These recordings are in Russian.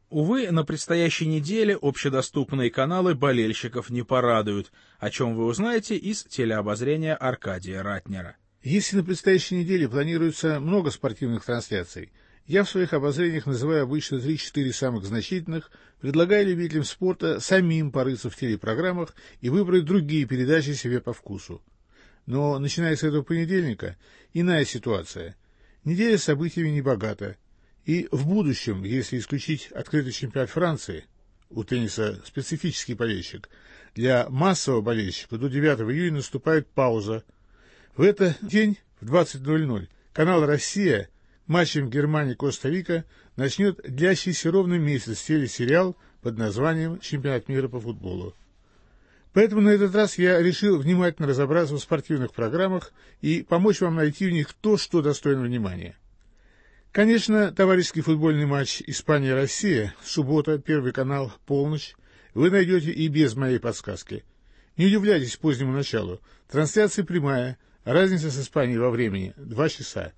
Увы, на предстоящей неделе общедоступные каналы болельщиков не порадуют, о чем вы узнаете из телеобозрения Аркадия Ратнера. Если на предстоящей неделе планируется много спортивных трансляций, я в своих обозрениях называю обычно 3-4 самых значительных, предлагая любителям спорта самим порыться в телепрограммах и выбрать другие передачи себе по вкусу. Но, начиная с этого понедельника, иная ситуация. Неделя с событиями небогата. И в будущем, если исключить открытый чемпионат Франции, у тенниса специфический болельщик, для массового болельщика до 9 июня наступает пауза. В этот день в 20:00 канал «Россия» матчем Германия-Коста-Рика начнет длящийся ровно месяц телесериал под названием «Чемпионат мира по футболу». Поэтому на этот раз я решил внимательно разобраться в спортивных программах и помочь вам найти в них то, что достойно внимания. Конечно, товарищеский футбольный матч Испания-Россия, суббота, Первый канал, полночь, вы найдете и без моей подсказки. Не удивляйтесь позднему началу. Трансляция прямая, разница с Испанией во времени – 2 часа.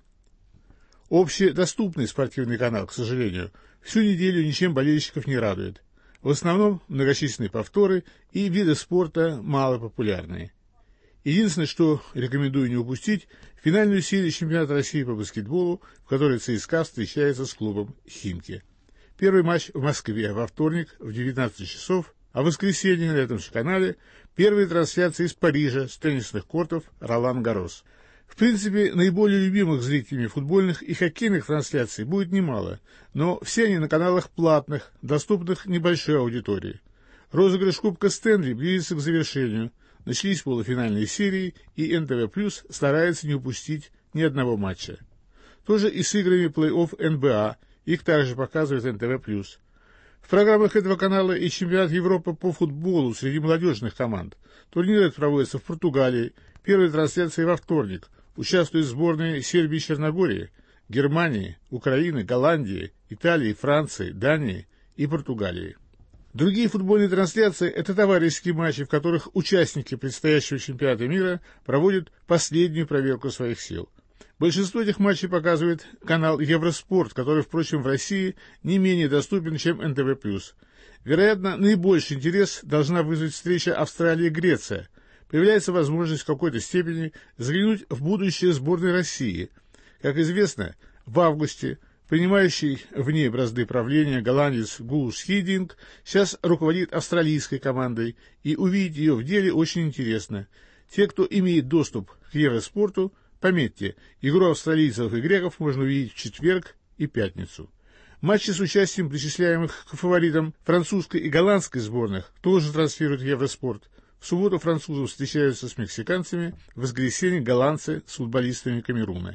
Общедоступный спортивный канал, к сожалению, всю неделю ничем болельщиков не радует. В основном многочисленные повторы и виды спорта малопопулярные. Единственное, что рекомендую не упустить, финальную серию чемпионата России по баскетболу, в которой ЦСКА встречается с клубом «Химки». Первый матч в Москве во вторник в 19 часов, а в воскресенье на этом же канале первые трансляции из Парижа с теннисных кортов Ролан-Гаррос. В принципе, наиболее любимых зрителями футбольных и хоккейных трансляций будет немало, но все они на каналах платных, доступных небольшой аудитории. Розыгрыш Кубка Стэнли близится к завершению, начались полуфинальные серии, и НТВ+ старается не упустить ни одного матча. Тоже и с играми плей-офф НБА, их также показывает НТВ+. В программах этого канала и чемпионат Европы по футболу среди молодежных команд. Турниры проводятся в Португалии, первые трансляции во вторник. Участвуют сборные Сербии и Черногории, Германии, Украины, Голландии, Италии, Франции, Дании и Португалии. Другие футбольные трансляции – это товарищеские матчи, в которых участники предстоящего чемпионата мира проводят последнюю проверку своих сил. Большинство этих матчей показывает канал Евроспорт, который, впрочем, в России не менее доступен, чем НТВ+. Вероятно, наибольший интерес должна вызвать встреча Австралия-Греция. Появляется возможность в какой-то степени заглянуть в будущее сборной России. Как известно, в августе принимающий в ней бразды правления голландец Гус Хидинг сейчас руководит австралийской командой, и увидеть ее в деле очень интересно. Те, кто имеет доступ к Евроспорту, пометьте, игру австралийцев и греков можно увидеть в четверг и пятницу. Матчи с участием причисляемых к фаворитам французской и голландской сборных тоже транслирует Евроспорт. В субботу французы встречаются с мексиканцами, в воскресенье голландцы с футболистами Камеруна.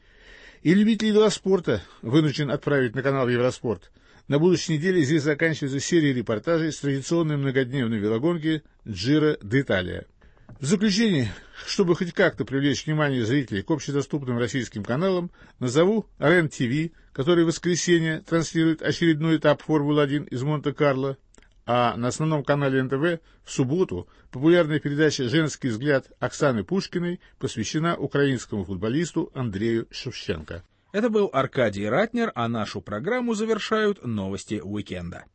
И любители велоспорта вынужден отправить на канал Евроспорт. На будущей неделе здесь заканчивается серия репортажей с традиционной многодневной велогонки Джиро д'Италия. В заключение, чтобы хоть как-то привлечь внимание зрителей к общедоступным российским каналам, назову РЕН-ТВ, который в воскресенье транслирует очередной этап Формулы-1 из Монте-Карло, а на основном канале НТВ в субботу популярная передача «Женский взгляд» Оксаны Пушкиной посвящена украинскому футболисту Андрею Шевченко. Это был Аркадий Ратнер, а нашу программу завершают новости уикенда.